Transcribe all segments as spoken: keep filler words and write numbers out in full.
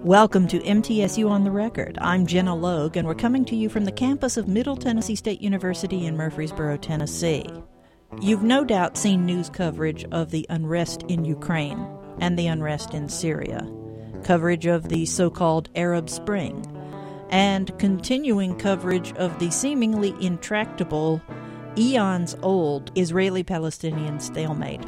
Welcome to M T S U On the Record. I'm Jenna Logue, and we're coming to you from the campus of Middle Tennessee State University in Murfreesboro, Tennessee. You've no doubt seen news coverage of the unrest in Ukraine and the unrest in Syria, coverage of the so-called Arab Spring, and continuing coverage of the seemingly intractable, eons-old Israeli-Palestinian stalemate.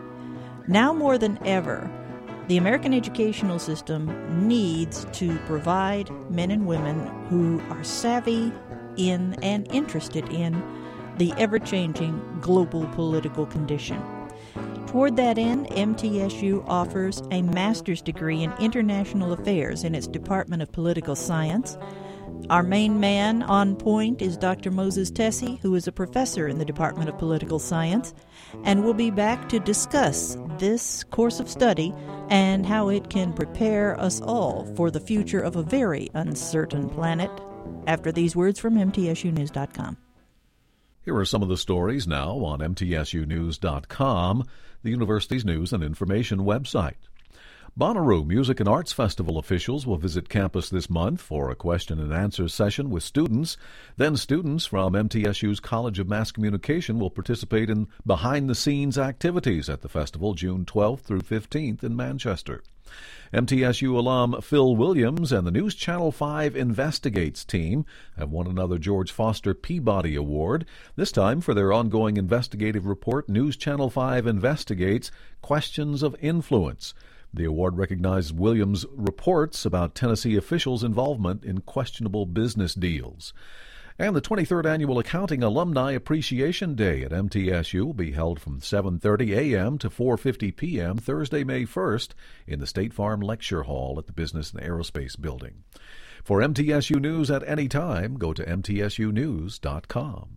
Now more than ever, the American educational system needs to provide men and women who are savvy in and interested in the ever-changing global political condition. Toward that end, M T S U offers a master's degree in international affairs in its Department of Political Science. Our main man on point is Doctor Moses Tesi, who is a professor in the Department of Political Science, and we'll be back to discuss this course of study and how it can prepare us all for the future of a very uncertain planet after these words from M T S U news dot com. Here are some of the stories now on M T S U news dot com, the university's news and information website. Bonnaroo Music and Arts Festival officials will visit campus this month for a question and answer session with students. Then students from M T S U's College of Mass Communication will participate in behind-the-scenes activities at the festival June twelfth through fifteenth in Manchester. M T S U alum Phil Williams and the News Channel five Investigates team have won another George Foster Peabody Award, this time for their ongoing investigative report, News Channel five Investigates Questions of Influence. The award recognizes Williams' reports about Tennessee officials' involvement in questionable business deals. And the twenty-third Annual Accounting Alumni Appreciation Day at M T S U will be held from seven thirty a.m. to four fifty p.m. Thursday, May first in the State Farm Lecture Hall at the Business and Aerospace Building. For M T S U News at any time, go to M T S U news dot com.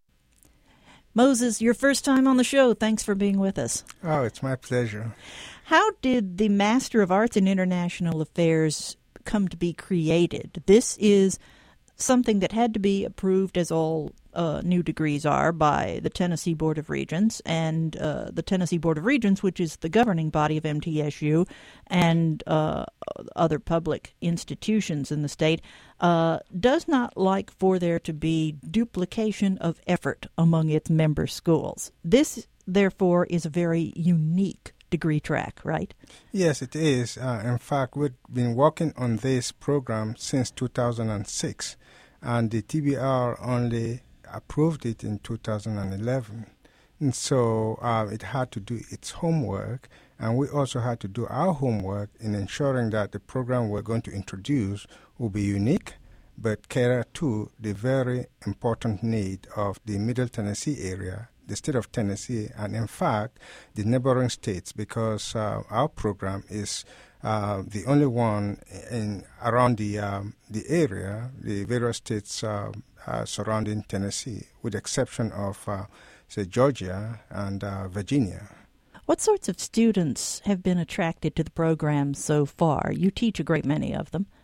Moses, your first time on the show. Thanks for being with us. Oh, it's my pleasure. How did the Master of Arts in International Affairs come to be created? This is something that had to be approved, as all uh, new degrees are, by the Tennessee Board of Regents, and uh, the Tennessee Board of Regents, which is the governing body of M T S U and uh, other public institutions in the state, uh, does not like for there to be duplication of effort among its member schools. This, therefore, is a very unique degree track, right? Yes, it is. Uh, in fact, we've been working on this program since two thousand six, and the T B R only approved it in two thousand eleven. And so uh, it had to do its homework, and we also had to do our homework in ensuring that the program we're going to introduce will be unique, but cater to the very important need of the Middle Tennessee area, the state of Tennessee, and in fact, the neighboring states, because uh, our program is uh, the only one in around the um, the area, the various states uh, uh, surrounding Tennessee, with the exception of, uh, say, Georgia and uh, Virginia. What sorts of students have been attracted to the program so far? You teach a great many of them.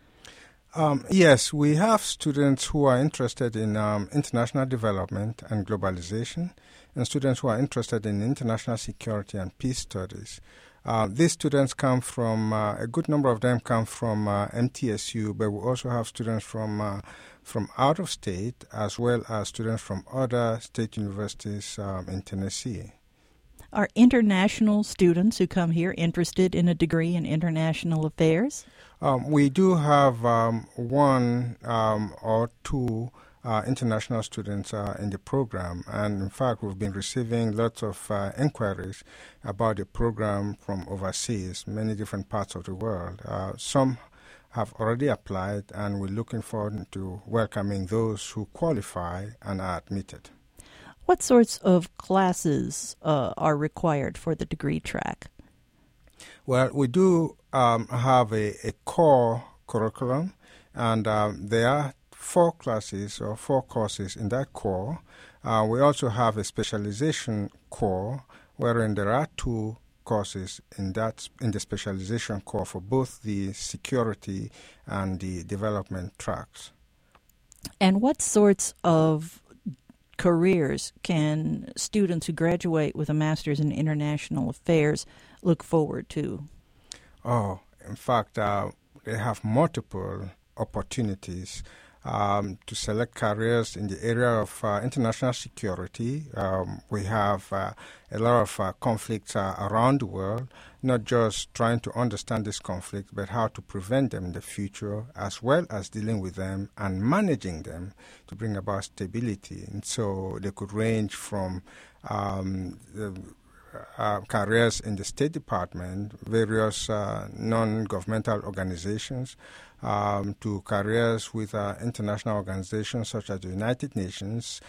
Um, yes, we have students who are interested in um, international development and globalization, and students who are interested in international security and peace studies. Uh, these students come from, uh, a good number of them come from uh, M T S U, but we also have students from uh, from out of state, as well as students from other state universities um, in Tennessee. Are international students who come here interested in a degree in international affairs? Um, we do have um, one um, or two uh, international students uh, in the program, and in fact we've been receiving lots of uh, inquiries about the program from overseas, many different parts of the world. Uh, some have already applied, and we're looking forward to welcoming those who qualify and are admitted. What sorts of classes uh, are required for the degree track? Well, we do um, have a, a core curriculum, and um, there are four classes or four courses in that core. Uh, we also have a specialization core, wherein there are two courses in that in the specialization core for both the security and the development tracks. And what sorts of careers can students who graduate with a master's in international affairs look forward to? Oh, in fact, uh, they have multiple opportunities um, to select careers in the area of uh, international security. Um, we have uh, a lot of uh, conflicts uh, around the world, not just trying to understand this conflict, but how to prevent them in the future, as well as dealing with them and managing them to bring about stability. And so they could range from um, the, uh, careers in the State Department, various uh, non-governmental organizations, um, to careers with uh, international organizations such as the United Nations,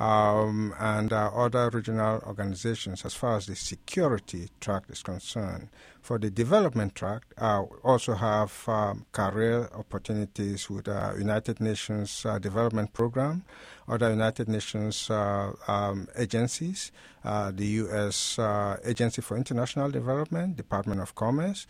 Um, and uh, other regional organizations as far as the security track is concerned. For the development track, uh, also have um, career opportunities with uh, United Nations uh, Development Program, other United Nations uh, um, agencies, uh, the U S uh, Agency for International Development, Department of Commerce,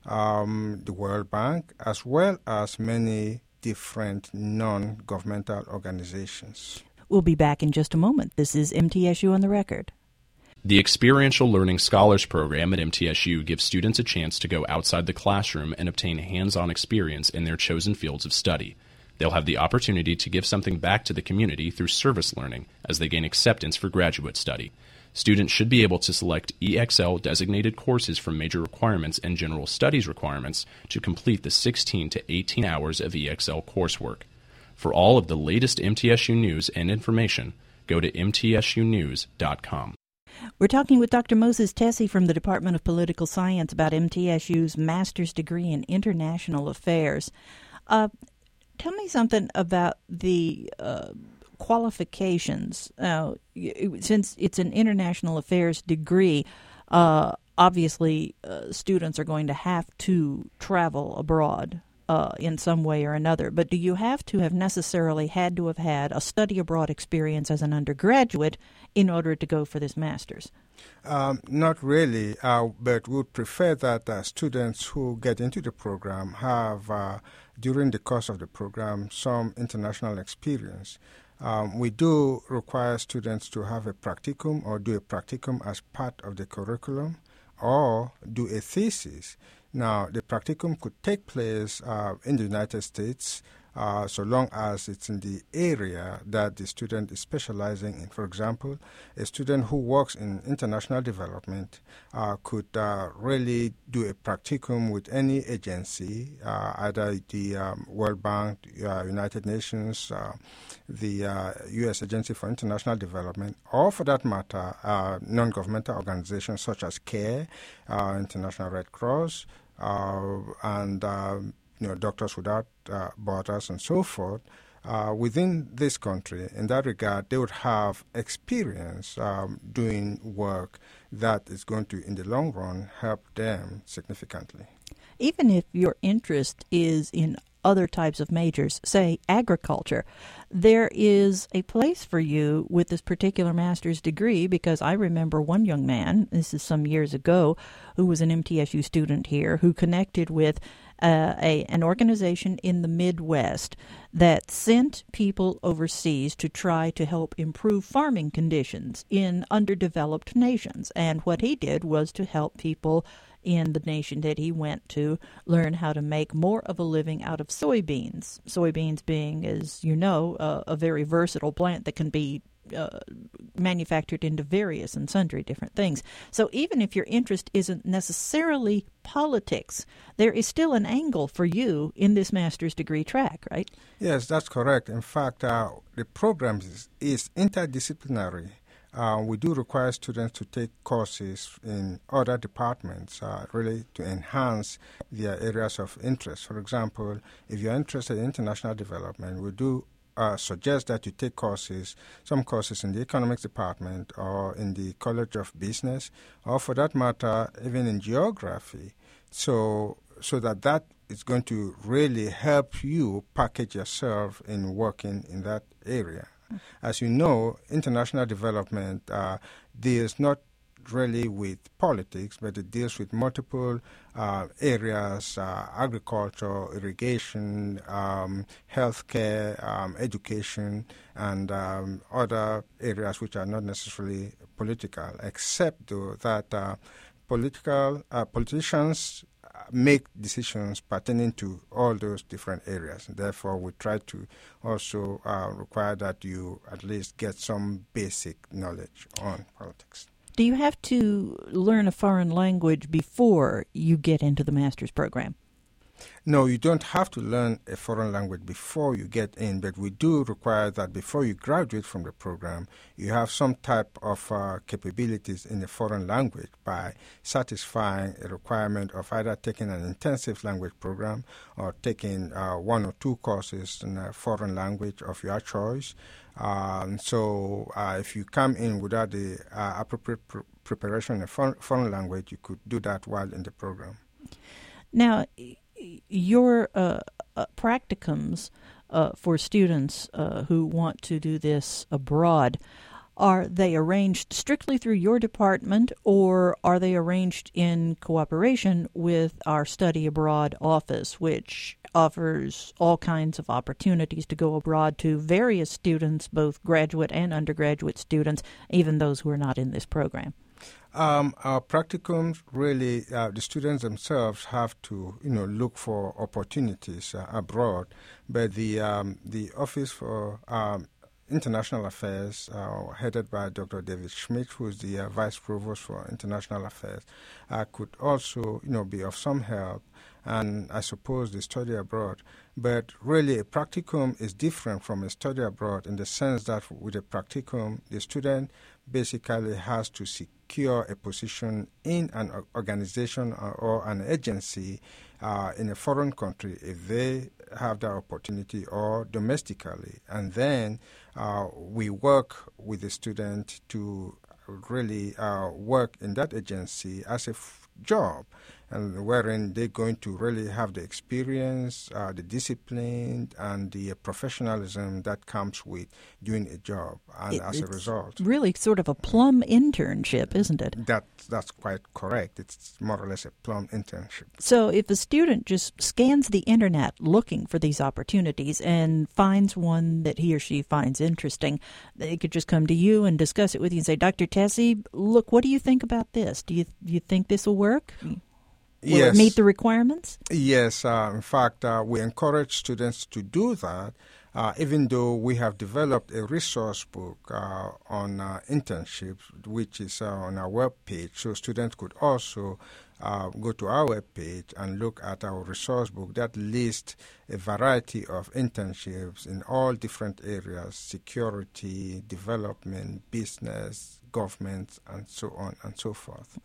um, the World Bank, as well as many different non-governmental organizations. We'll be back in just a moment. This is M T S U on the Record. The Experiential Learning Scholars Program at M T S U gives students a chance to go outside the classroom and obtain hands-on experience in their chosen fields of study. They'll have the opportunity to give something back to the community through service learning as they gain acceptance for graduate study. Students should be able to select E X L-designated courses from major requirements and general studies requirements to complete the sixteen to eighteen hours of E X L coursework. For all of the latest M T S U news and information, go to M T S U news dot com. We're talking with Doctor Moses Tesi from the Department of Political Science about M T S U's master's degree in international affairs. Uh, tell me something about the uh, qualifications. Uh, since it's an international affairs degree, uh, obviously uh, students are going to have to travel abroad Uh, in some way or another. But do you have to have necessarily had to have had a study abroad experience as an undergraduate in order to go for this master's? Um, not really, uh, but we would prefer that uh, students who get into the program have, uh, during the course of the program, some international experience. Um, we do require students to have a practicum or do a practicum as part of the curriculum or do a thesis. Now, the practicum could take place uh, in the United States uh, so long as it's in the area that the student is specializing in. For example, a student who works in international development uh, could uh, really do a practicum with any agency, uh, either the um, World Bank, uh, United Nations, uh, the uh, U S Agency for International Development, or for that matter, uh, non-governmental organizations such as CARE, uh, International Red Cross, uh, and um, you know, Doctors Without uh, Borders and so forth. Uh, within this country, in that regard, they would have experience um, doing work that is going to, in the long run, help them significantly. Even if your interest is in other types of majors, say agriculture, there is a place for you with this particular master's degree, because I remember one young man, this is some years ago, who was an M T S U student here, who connected with uh, a an organization in the Midwest that sent people overseas to try to help improve farming conditions in underdeveloped nations. And what he did was to help people in the nation that he went to learn how to make more of a living out of soybeans. Soybeans being, as you know, uh, a very versatile plant that can be uh, manufactured into various and sundry different things. So even if your interest isn't necessarily politics, there is still an angle for you in this master's degree track, right? Yes, that's correct. In fact, uh, the program is, is interdisciplinary. Uh, we do require students to take courses in other departments, uh, really to enhance their areas of interest. For example, if you're interested in international development, we do uh, suggest that you take courses, some courses in the economics department or in the College of Business, or for that matter, even in geography, so so that that is going to really help you package yourself in working in that area. As you know, international development uh, deals not really with politics, but it deals with multiple uh, areas, uh, agriculture, irrigation, um, healthcare, um, education, and um, other areas which are not necessarily political, except though that uh, political uh, politicians make decisions pertaining to all those different areas. Therefore, we try to also uh, require that you at least get some basic knowledge on politics. Do you have to learn a foreign language before you get into the master's program? No, you don't have to learn a foreign language before you get in, but we do require that before you graduate from the program, you have some type of uh, capabilities in a foreign language by satisfying a requirement of either taking an intensive language program or taking uh, one or two courses in a foreign language of your choice. Um, so uh, if you come in without the uh, appropriate pr- preparation in a foreign, foreign language, you could do that while in the program. Now, your uh, uh, practicums uh, for students uh, who want to do this abroad, are they arranged strictly through your department, or are they arranged in cooperation with our Study Abroad office, which offers all kinds of opportunities to go abroad to various students, both graduate and undergraduate students, even those who are not in this program? Um, our practicums, really, uh, the students themselves have to, you know, look for opportunities uh, abroad. But the um, the Office for um, International Affairs, uh, headed by Doctor David Schmidt, who is the uh, Vice Provost for International Affairs, uh, could also, you know, be of some help. And I suppose the study abroad. But really, a practicum is different from a study abroad in the sense that with a practicum, the student basically has to secure a position in an organization or, or an agency uh, in a foreign country if they have that opportunity, or domestically. And then uh, we work with the student to really uh, work in that agency as a f- job, and wherein they're going to really have the experience, uh, the discipline, and the professionalism that comes with doing a job. And it, as a result, really sort of a plum internship, isn't it? That that's quite correct. It's more or less a plum internship. So if a student just scans the internet looking for these opportunities and finds one that he or she finds interesting, they could just come to you and discuss it with you and say, Doctor Tessie, look, what do you think about this? Do you do you think this will work? Will yes. it meet the requirements? Yes. Uh, in fact, uh, we encourage students to do that, uh, even though we have developed a resource book uh, on uh, internships, which is uh, on our web page, so students could also uh, go to our web page and look at our resource book that lists a variety of internships in all different areas: security, development, business, government, and so on and so forth.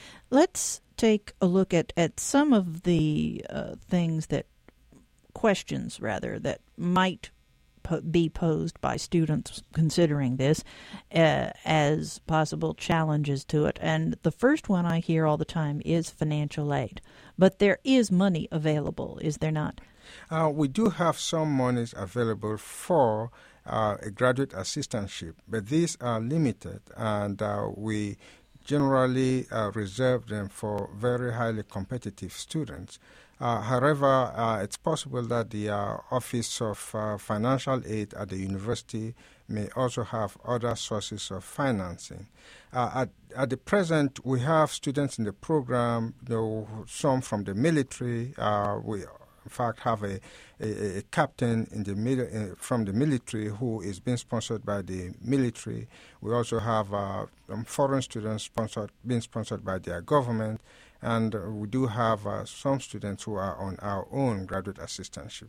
Let's take a look at, at some of the uh, things that, questions rather, that might po- be posed by students considering this uh, as possible challenges to it. And the first one I hear all the time is financial aid. But there is money available, is there not? Uh, we do have some monies available for uh, a graduate assistantship, but these are limited, and uh, we generally uh, reserve them for very highly competitive students. Uh, however, uh, it's possible that the uh, Office of uh, Financial Aid at the university may also have other sources of financing. Uh, at, at the present, we have students in the program, you know, some from the military. Uh, we in fact have a, a, a captain in the mil- uh, from the military who is being sponsored by the military. We also have uh, um, foreign students sponsored, being sponsored by their government, and uh, we do have uh, some students who are on our own graduate assistantship.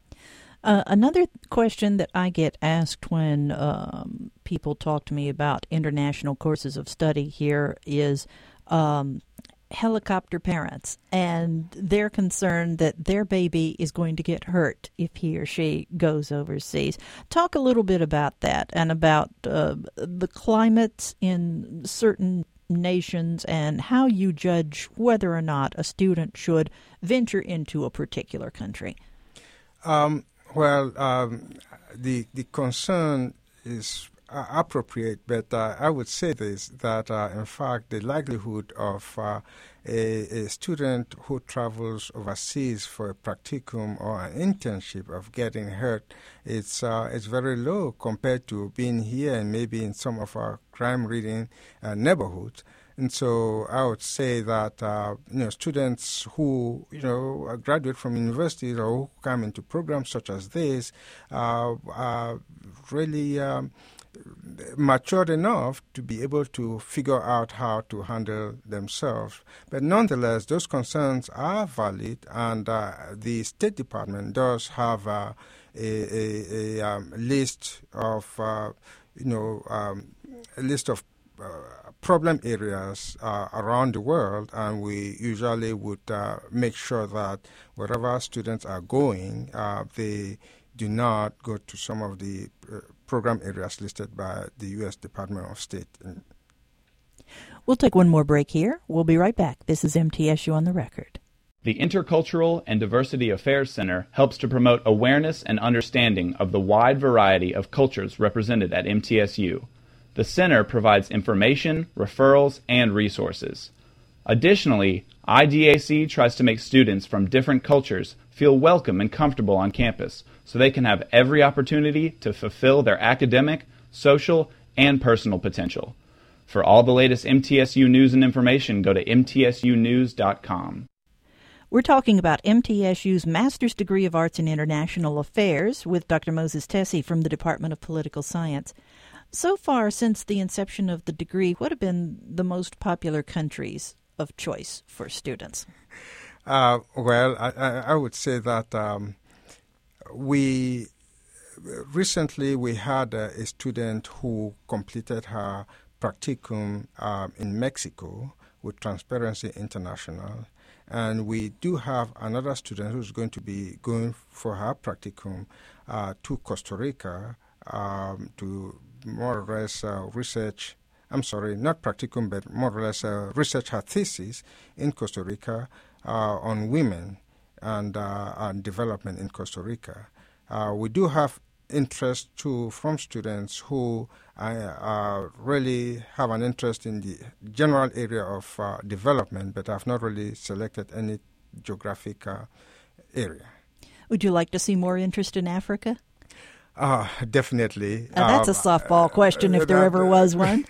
Uh, another question that I get asked when um, people talk to me about international courses of study here is um, helicopter parents, and they're concerned that their baby is going to get hurt if he or she goes overseas. Talk a little bit about that and about uh, the climates in certain nations and how you judge whether or not a student should venture into a particular country. Um, well, um, the the concern is uh, appropriate, but uh, I would say this, that uh, in fact the likelihood of uh, a, a student who travels overseas for a practicum or an internship of getting hurt, it's, uh, it's very low compared to being here and maybe in some of our crime-ridden uh, neighborhoods. And so I would say that uh, you know students who you know graduate from universities or who come into programs such as this uh, are really um, matured enough to be able to figure out how to handle themselves. But nonetheless, those concerns are valid, and uh, the State Department does have uh, a, a, a um, list of uh, you know um, a list of uh, problem areas uh, around the world, and we usually would uh, make sure that wherever students are going, uh, they do not go to some of the uh, program areas listed by the U S Department of State. We'll take one more break here. We'll be right back. This is M T S U on the Record. The Intercultural and Diversity Affairs Center helps to promote awareness and understanding of the wide variety of cultures represented at M T S U. The center provides information, referrals, and resources. Additionally, I D A C tries to make students from different cultures feel welcome and comfortable on campus so they can have every opportunity to fulfill their academic, social, and personal potential. For all the latest M T S U news and information, go to M T S U news dot com. We're talking about M T S U's Master's Degree of Arts in International Affairs with Doctor Moses Tesi from the Department of Political Science. So far, since the inception of the degree, what have been the most popular countries of choice for students? Uh, well, I, I would say that um, we recently we had a, a student who completed her practicum uh, in Mexico with Transparency International, and we do have another student who's going to be going for her practicum uh, to Costa Rica um, to more or less uh, research. I'm sorry, not practicum, but more or less uh, research her thesis in Costa Rica uh, on women and, uh, and development in Costa Rica. Uh, we do have interest too from students who uh, uh, really have an interest in the general area of uh, development, but have not really selected any geographic uh, area. Would you like to see more interest in Africa? Uh, definitely. Uh, that's a softball question, uh, if there that, ever was one.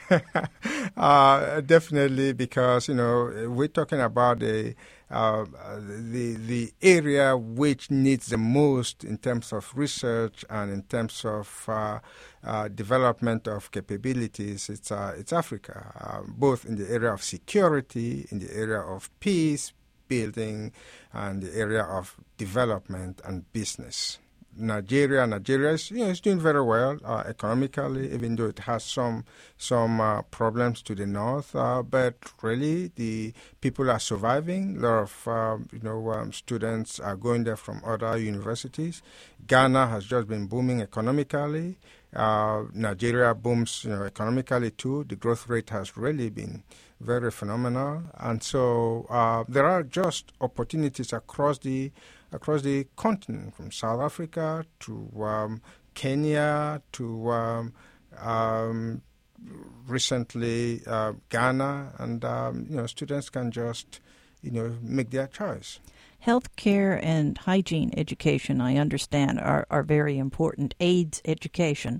uh, definitely, because, you know, we're talking about the, uh, the, the area which needs the most in terms of research and in terms of uh, uh, development of capabilities. It's, uh, it's Africa, uh, both in the area of security, in the area of peace building, and the area of development and business. Nigeria, Nigeria is, you know, is doing very well uh, economically, even though it has some some uh, problems to the north. Uh, but really, the people are surviving. A lot of uh, you know um, students are going there from other universities. Ghana has just been booming economically. Uh, Nigeria booms, you know, economically too. The growth rate has really been very phenomenal, and so uh, there are just opportunities across the across the continent, from South Africa to um, Kenya to um, um, recently uh, Ghana, and um, you know, students can just you know make their choice. Healthcare and hygiene education, I understand, are, are very important. AIDS education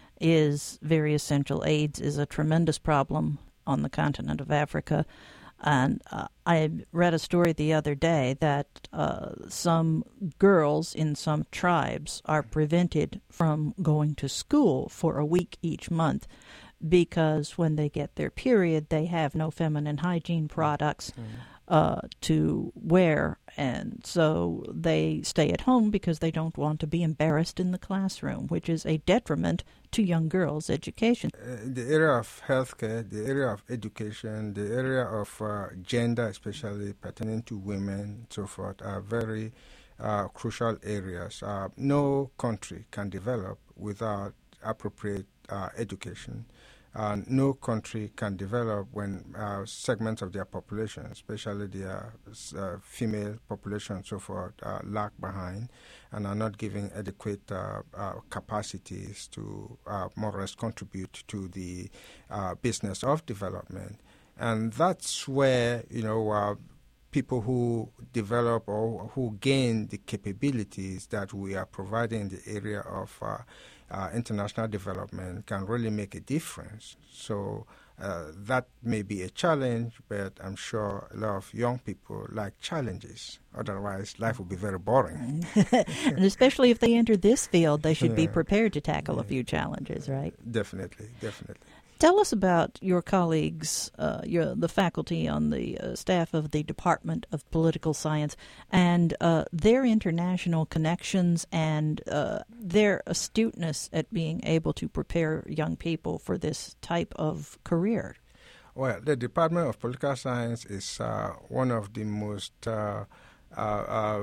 is very essential. AIDS is a tremendous problem on the continent of Africa. And uh, I read a story the other day that uh, some girls in some tribes are prevented from going to school for a week each month because when they get their period, they have no feminine hygiene products mm. uh, to wear. And so they stay at home because they don't want to be embarrassed in the classroom, which is a detriment to young girls' education. Uh, the area of healthcare, the area of education, the area of uh, gender, especially pertaining to women, and so forth, are very uh, crucial areas. Uh, no country can develop without appropriate uh, education. Uh, no country can develop when uh, segments of their population, especially their uh, female population and so forth, uh, lag behind and are not giving adequate uh, uh, capacities to uh, more or less contribute to the uh, business of development. And that's where, you know, uh, people who develop or who gain the capabilities that we are providing in the area of uh, Uh, international development can really make a difference. So uh, that may be a challenge, but I'm sure a lot of young people like challenges. Otherwise, life would be very boring. And especially if they enter this field, they should Yeah. be prepared to tackle a few challenges, right? Definitely, definitely. Tell us about your colleagues, uh, your, the faculty on the uh, staff of the Department of Political Science, and uh, their international connections and uh, their astuteness at being able to prepare young people for this type of career. Well, the Department of Political Science is uh, one of the most uh, uh, uh,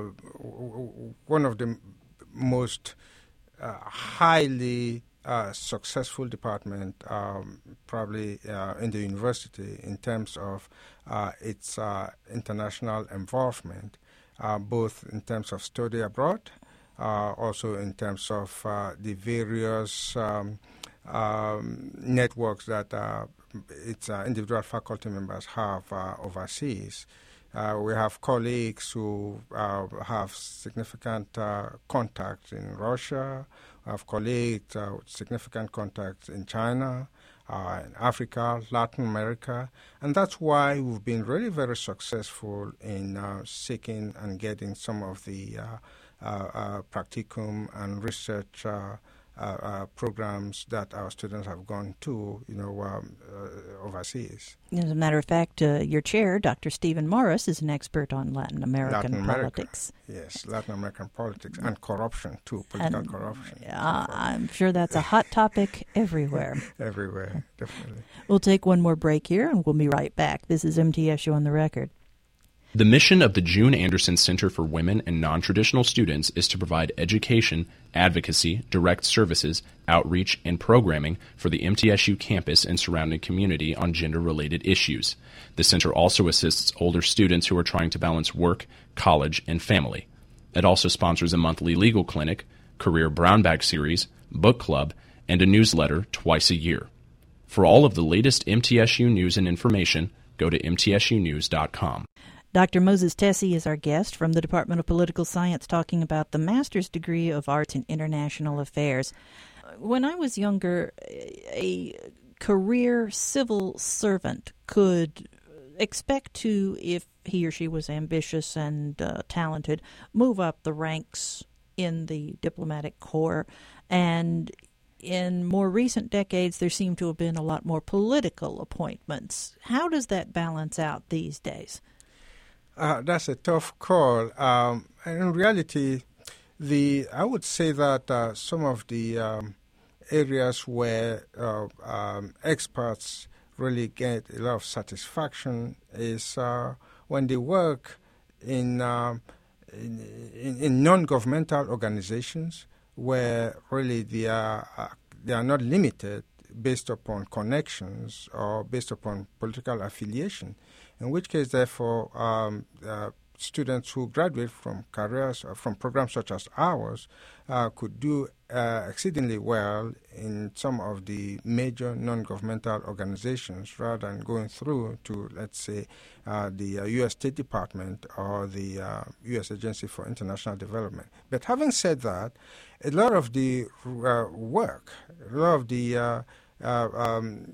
one of the most uh, highly Uh, successful department, um, probably uh, in the university, in terms of uh, its uh, international involvement, uh, both in terms of study abroad, uh, also in terms of uh, the various um, um, networks that uh, its uh, individual faculty members have uh, overseas. Uh, we have colleagues who uh, have significant uh, contacts in Russia. We have colleagues uh, with significant contacts in China, uh, in Africa, Latin America. And that's why we've been really very successful in uh, seeking and getting some of the uh, uh, uh, practicum and research uh, Uh, uh, programs that our students have gone to, you know, um, uh, overseas. As a matter of fact, uh, your chair, Doctor Stephen Morris, is an expert on Latin American Latin America, politics. Yes, Latin American politics and corruption, too, political And, corruption. Uh, I'm sure that's a hot topic everywhere. Everywhere, definitely. We'll take one more break here, and we'll be right back. This is M T S U on the Record. The mission of the June Anderson Center for Women and Non-Traditional Students is to provide education, advocacy, direct services, outreach, and programming for the M T S U campus and surrounding community on gender-related issues. The center also assists older students who are trying to balance work, college, and family. It also sponsors a monthly legal clinic, career brown bag series, book club, and a newsletter twice a year. For all of the latest M T S U news and information, go to M T S U news dot com. Doctor Moses Tessie is our guest from the Department of Political Science, talking about the Master's degree of Arts in International Affairs. When I was younger, a career civil servant could expect to, if he or she was ambitious and uh, talented, move up the ranks in the diplomatic corps. And in more recent decades, there seem to have been a lot more political appointments. How does that balance out these days? Uh, that's a tough call. Um, and in reality, the I would say that uh, some of the um, areas where uh, um, experts really get a lot of satisfaction is uh, when they work in, uh, in, in, in non-governmental organizations where really they are, uh, they are not limited based upon connections or based upon political affiliation. In which case, therefore, um, uh, students who graduate from careers or from programs such as ours uh, could do uh, exceedingly well in some of the major non-governmental organizations rather than going through to, let's say, uh, the uh, U S State Department or the uh, U S Agency for International Development. But having said that, a lot of the uh, work, a lot of the uh, uh, um,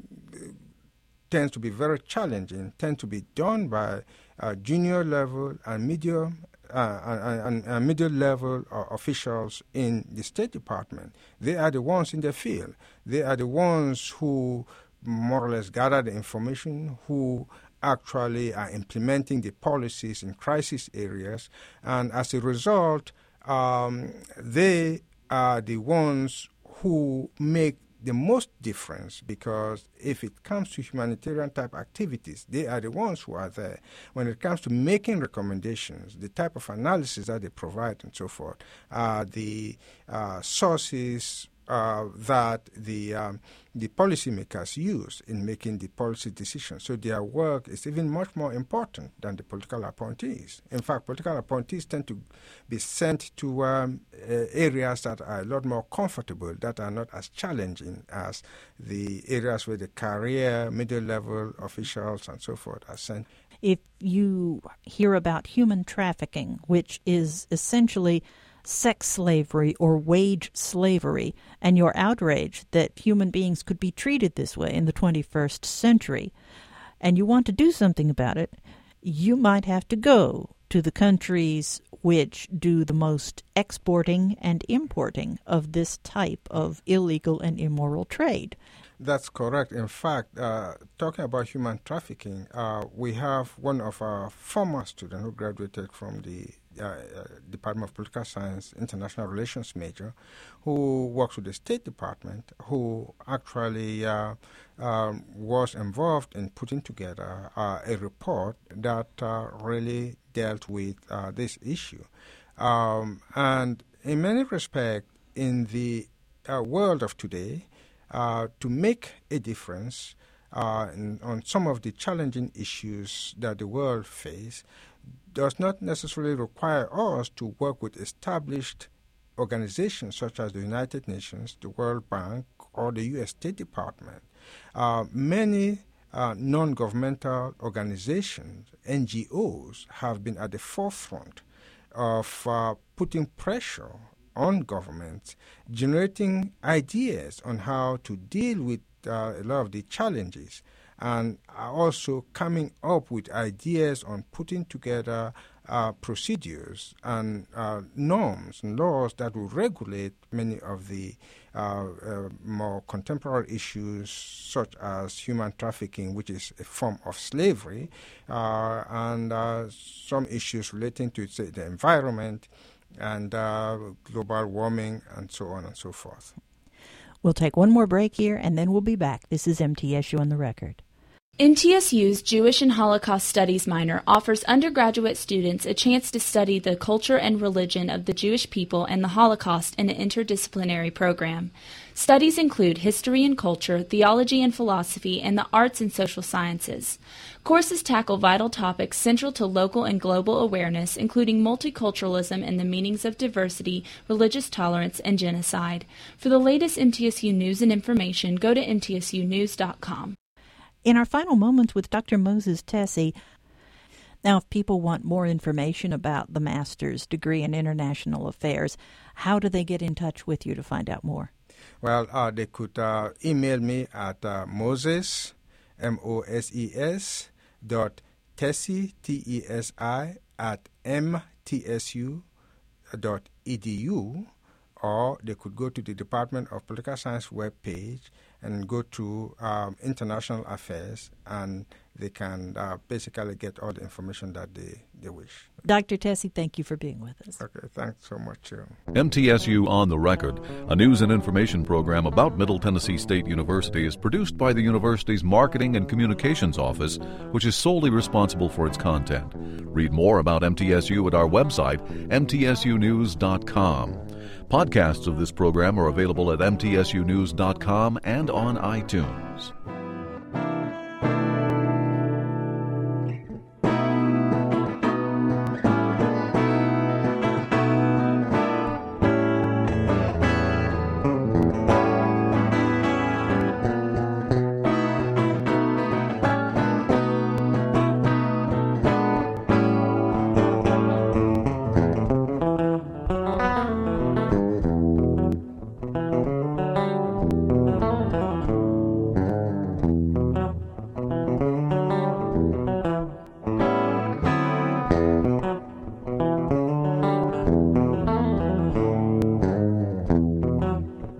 tends to be very challenging, tend to be done by uh, junior level and medium uh, and, and, and middle level uh, officials in the State Department. They are the ones in the field. They are the ones who more or less gather the information, who actually are implementing the policies in crisis areas. And as a result, um, they are the ones who make the most difference, because if it comes to humanitarian type activities, they are the ones who are there. When it comes to making recommendations, the type of analysis that they provide and so forth, uh, the uh, sources uh, that the um, the policymakers use in making the policy decisions. So their work is even much more important than the political appointees. In fact, political appointees tend to be sent to um, uh, areas that are a lot more comfortable, that are not as challenging as the areas where the career, middle-level officials and so forth are sent. If you hear about human trafficking, which is essentially sex slavery or wage slavery, and you're outraged that human beings could be treated this way in the twenty-first century, and you want to do something about it, you might have to go to the countries which do the most exporting and importing of this type of illegal and immoral trade. That's correct. In fact, uh, talking about human trafficking, uh, we have one of our former students who graduated from the uh, uh, Department of Political Science, International Relations major, who works with the State Department, who actually uh, um, was involved in putting together uh, a report that uh, really dealt with uh, this issue. Um, and in many respects, in the uh, world of today, Uh, to make a difference uh, in, on some of the challenging issues that the world face does not necessarily require us to work with established organizations such as the United Nations, the World Bank, or the U S State Department. Uh, many uh, non-governmental organizations, N G Os, have been at the forefront of uh, putting pressure on governments, generating ideas on how to deal with uh, a lot of the challenges, and also coming up with ideas on putting together uh, procedures and uh, norms and laws that will regulate many of the uh, uh, more contemporary issues, such as human trafficking, which is a form of slavery, uh, and uh, some issues relating to, say, the environment, and uh, global warming, and so on and so forth. We'll take one more break here, and then we'll be back. This is M T S U on the Record. M T S U's Jewish and Holocaust Studies minor offers undergraduate students a chance to study the culture and religion of the Jewish people and the Holocaust in an interdisciplinary program. Studies include history and culture, theology and philosophy, and the arts and social sciences. Courses tackle vital topics central to local and global awareness, including multiculturalism and the meanings of diversity, religious tolerance, and genocide. For the latest M T S U news and information, go to M T S U news dot com. In our final moments with Doctor Moses Tessie, now if people want more information about the master's degree in international affairs, how do they get in touch with you to find out more? Well, uh, they could uh, email me at uh, Moses, M O S E S, dot Tessie, T E S I, at M T S U dot E D U, or they could go to the Department of Political Science webpage and go to um, International Affairs, and they can uh, basically get all the information that they, they wish. Doctor Tessie, thank you for being with us. Okay, thanks so much, too. M T S U On the Record, a news and information program about Middle Tennessee State University, is produced by the university's Marketing and Communications Office, which is solely responsible for its content. Read more about M T S U at our website, M T S U news dot com. Podcasts of this program are available at M T S U news dot com and on iTunes.